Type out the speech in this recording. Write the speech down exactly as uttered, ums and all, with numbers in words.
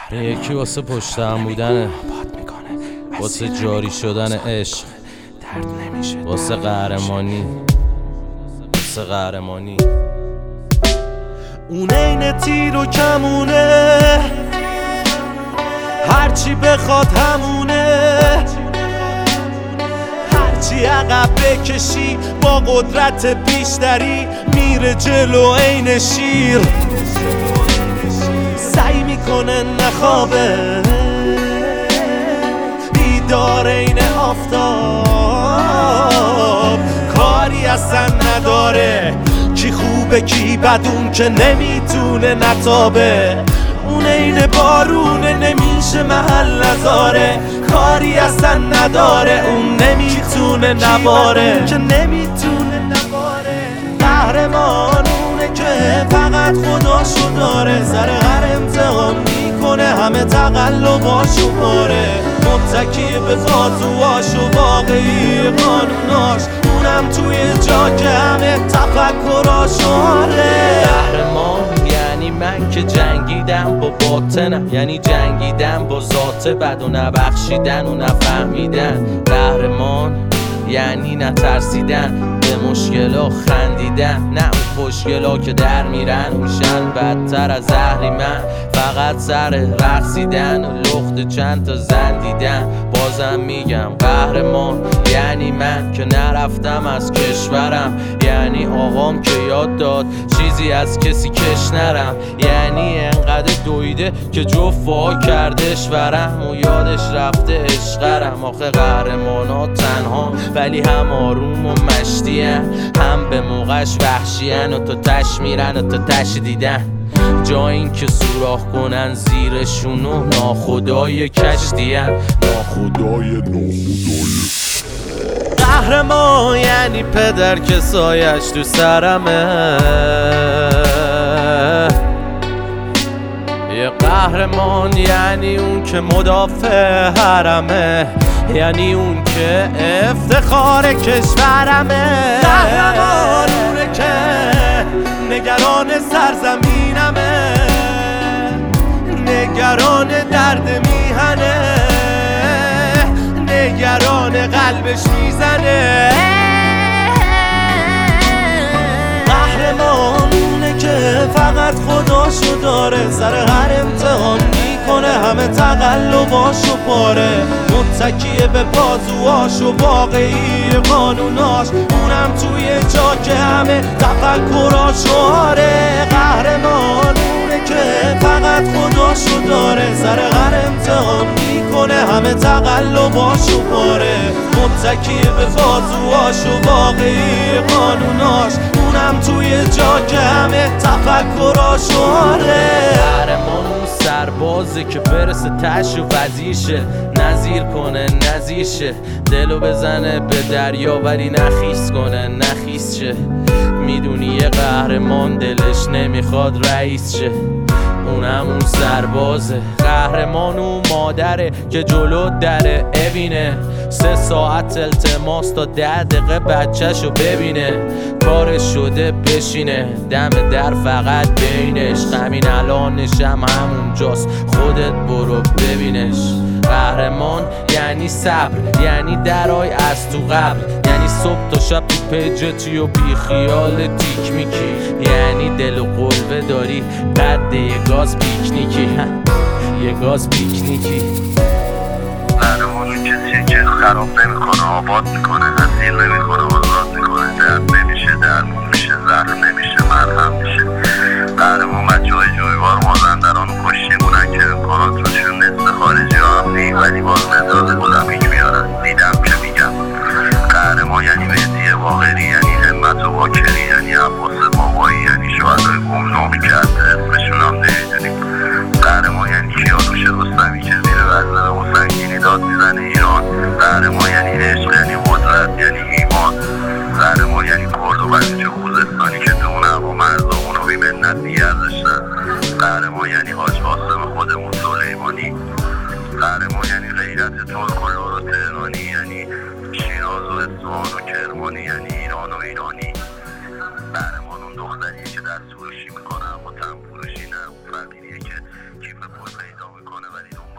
یکی واسه پشت هم بودنه، واسه جاری شدن عشق، واسه قهرمانی، واسه قهرمانی. اون این تیر و کمونه، هرچی بخواد همونه، هرچی عقب بکشی با قدرت بیشتری میره جلو عین شیر. سعی میکنه نخوابه، بیدار عین آفتاب، کاری اصلا نداره کی خوبه کی بد، اون که نمیتونه نتابه. اون این بارونه نمیشه محل نذاره، کاری اصلا نداره اون نمیتونه نباره، که نمیتونه نباره. قهرمان اونه که فقط خداشو داره، سر هر امتحان میکنه همه تقلباشو باره، متکی به بازوهاش و واقعی قانوناش، اونم توی جا که همه تفکراشو آره. قهرمان یعنی من که جنگیدم با باطنم، یعنی جنگیدم با ذات بد و نبخشیدن و نفهمیدن. قهرمان یعنی نترسیدن، به مشکلا خندیدن، نه اون خوشگلا که در میرن میشن بدتر از اهریمن. فقط سر رقصیدن و لخت چند تا زن دیدن. بازم میگم قهرمان یعنی من که نرفتم از کشورم، یعنی آقام که یاد داد چیزی از کسی کش نرم، یعنی انقدر دویده که جفت وا کردش ورم و یادش رفته عشقرم. آخه قهرمانا تنها ولی هم آروم و مشتیان، هم به موقعش وحشیان و تا تش میرن و تا تش دیدن، جا این که سوراخ کنن زیرشونو ناخدای کشتیان، ناخدای ناخدای. قهرمان یعنی پدر که سایش تو سرمه، یه قهرمان یعنی اون که مدافع حرمه، یعنی اون که افتخار کشورمه. قهرمان اونه که نگران سرزمینمه، نگران درد میهنه، نگران قلبش میزنه. قهرمان اونه که فقط خداشو داره، سر هر امتحان میکنه همه تقلباشو پاره، متکیه به بازوهاش و واقعی قانوناش، اونم توی جا که همه تفکراشو آره. قهرمان اونه که فقط خداشو داره، سر هر امتحان میکنه همه تقلباشو پاره، متکیه به بازوهاش و واقعی قانوناش، اونم توی جا که همه تفکراشو آره. قهرمان اون سربازه که برسه تش و وزیشه، نظیر کنه نظیرشه، دلو بزنه به دریا ولی نخیس کنه نخیس شه. میدونی یه قهرمان دلش نمیخواد رئیس شه، اونم اون سربازه. قهرمان اون مادره که جلو دره ببینه، سه ساعت التماس تا ده دقیقه بچه‌شو ببینه، کارش شده بشینه دم در فقط بینش، همین الانشم همونجاست خودت برو ببینش. قهرمان یعنی صبر، یعنی درای از تو قبل، یعنی صبح تا شب تو پیجتی و بی خیال تیک میکی، یعنی دل و قلبه داری قد یه گاز پیکنیکی، یه گاز پیکنیکی. قهرمان کسیه که خراب نمیکنه آباد میکنه، اسیر نمیکنه آزاد میکنه، درد نمیشه درمون میشه، زخم نمیشه مرهم میشه. قهرمان بچه های جویبار مازندران و کشتیمونن که امکاناتشون نصف خارجی ها هم نی، ولی باز مدال المپیک میارن. دیدم که میگم قهرمان یعنی مهدی باقری، یعنی همت و باکری، یعنی عباس بابایی، یعنی شهدای گمنامی که حتی اسمشون هم نمیدونیم. قهرمان یعنی کیانوش رستمی که زیر وزن و سنگینی داد میزنه ایران. قهرمان یعنی عشق، یعنی قدرت، یعنی ایمان. قهرمان یعنی کرد و بلوچ خوزستانی که تو اون هوا مرزامون رو بی‌منت نگه داشتن. قهرمان یعنی حاج قاسم خودمون سلیمانی. قهرمان یعنی غیرت ترک و لور و تهرانی، یعنی شیراز و اصفهان و کرمانی، یعنی ایران و ایرانی. قهرمان اون دختریه که دست فروشی میکنه اما تن فروشی نه، اون فقیریه که کیف پیدا میکنه ولی